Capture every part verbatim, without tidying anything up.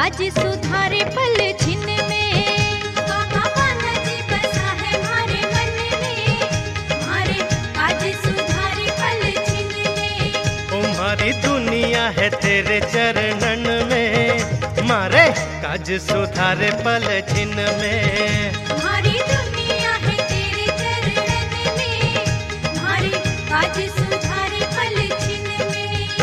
काज सुधारे पल छिन में। बाबा बालाजी बसा है मारे मन में, मारे काज सुधारे पल छिन में। ओ मारी दुनिया है तेरे चरणन में, मारे काज सुधारे पल छिन में। मारी दुनिया है तेरे चरणन में, मारे काज सुधारे पल छिन में।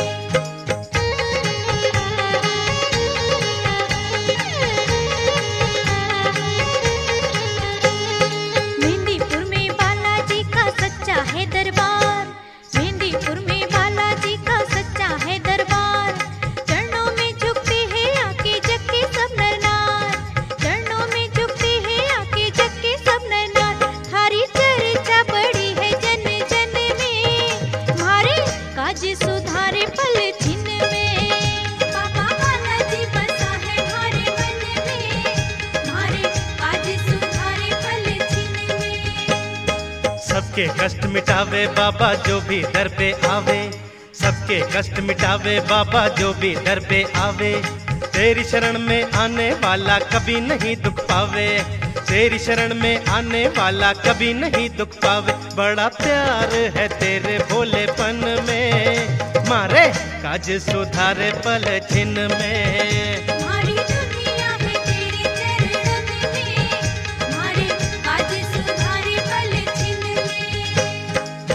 मेहंदीपुर में बालाजी का सच्चा है दरबार, मेहंदीपुर में बालाजी का सच्चा है दरबार। चरणों में झुकते हैं आके जग के सब नर नार, चरणों में झुकते हैं आके जग के सब नर नार। थारी चर्चा बड़ी है जन जन में, मारे काज सुधारे पल छिन में। बाबा बालाजी बसा है मारे मन में, मारे काज सुधारे पल छिन में। सबके कष्ट मिटावे बाबा जो भी दर पे आवे, सबके कष्ट मिटावे बाबा जो भी दर पे आवे। तेरी शरण में आने वाला कभी नहीं दुख पावे, तेरी शरण में आने वाला कभी नहीं दुख पावे। बड़ा प्यार है तेरे भोलेपन में, मारे काज सुधारे पल छिन में। मारी दुनिया है तेरे चरणन में, मारे काज सुधारे पल छिन में।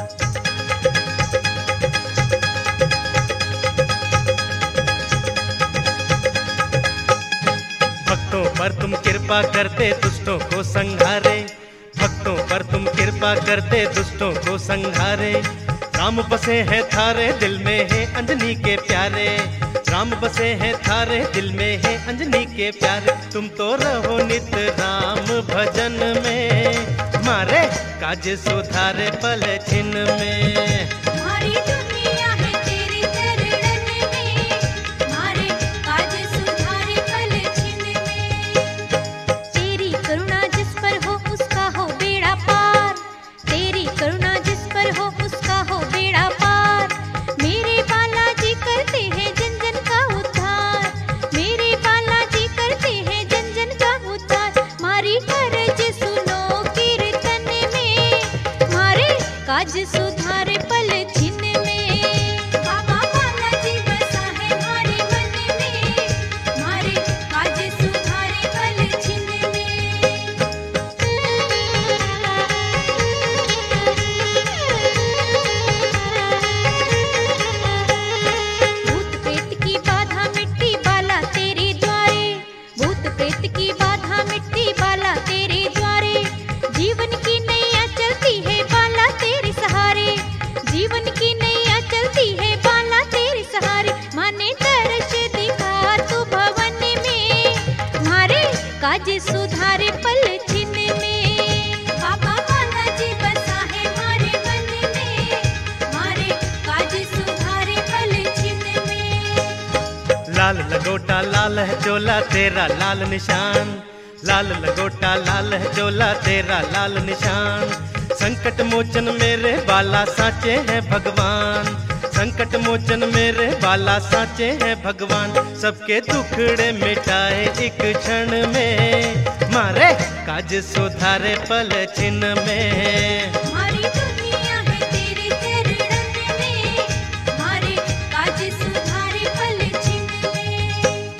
भक्तों पर तुम कृपा करते दुष्टों को संहारे, भक्तों पर तुम कृपा करते दुष्टों को संहारे। राम बसे हैं थारे दिल में है अंजनी के प्यारे, राम बसे हैं थारे दिल में है अंजनी के प्यारे। तुम तो रहो नित राम भजन में, मारे काज सुधारे पल छिन में। मारी दुनिया है तेरे चरणन में, मारे काज सुधारे पल छिन में। तेरी करुणा जिस पर हो उसका हो बेड़ा पार, तेरी करुणा जिस पर हो उसका हो बेड़ा पार। मेरे बालाजी करते हैं जन जन का उद्धार, मेरे बालाजी करते हैं जन जन का उद्धार। मारी करज सुनो कीर्तन में, मारे काज सुधारे पल छिन में। बाबा बालाजी बसा है मारे मन में, मारे काज सुधारे पल छिन में। भूत प्रेत की बाधा मिट्टी बाला तेरे द्वारे, भूत प्रेत की बाधा मिट्टी बाला तेरे द्वारे। जीवन की नैया चलती है बाला तेरे सहारे, जीवन की नैया चलती है बाला तेरे सहारे। माने दर्श दिखा तू भवन में, मारे काज सुधारे पल छिन में। बाबा बालाजी बसा है मारे मन में, मारे काज सुधारे पल छिन में। लाल लगोटा लाल है चोला तेरा लाल निशान, लाल लगोटा लाल है चोला तेरा लाल निशान। संकट मोचन मेरे बाला साचे हैं भगवान, संकट मोचन मेरे बाला साचे हैं भगवान। सबके दुखड़े मिटाए एक क्षण में, मारे काज सुधारे पल छिन में। मारी दुनिया है तेरे चरणन में, मारे काज सुधारे पल छिन में।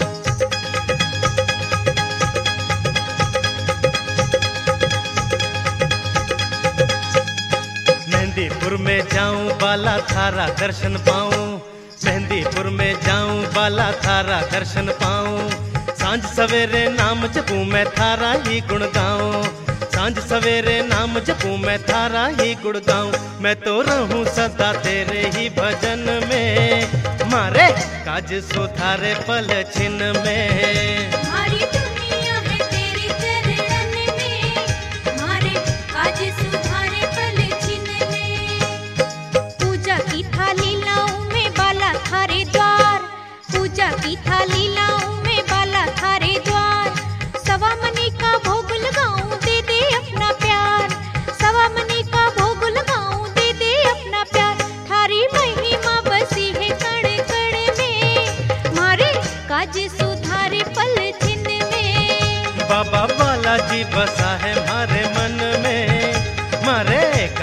मेहंदीपुर में जाऊं बाला थारा दर्शन पाऊं, मेहंदीपुर में जाऊं बाला थारा दर्शन पाऊं। सांझ सवेरे नाम जपूं मैं थारा ही गुण गाऊं, सांझ सवेरे नाम जपूं मैं थारा ही गुण गाऊं। मैं तो रहूं सदा तेरे ही भजन में, मारे काज सुधारे पल छिन में। मारी दुनिया है तेरे चरणन में, मारे काज सुधारे पल छिन में। पूजा की थाली लाऊं मैं बाला थारे द्वार, पूजा की थाली लाऊं मैं बाला थारे द्वार। सवा मनी का भोग लगाऊं दे दे अपना प्यार, सवा मनी का भोग लगाऊं दे दे अपना प्यार। थारी महिमा बसी है कण कण में, मारे काज सुधारे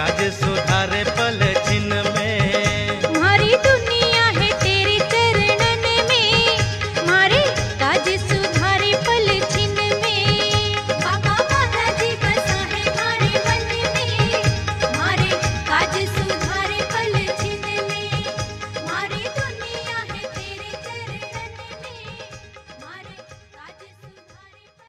काज सुधारे पल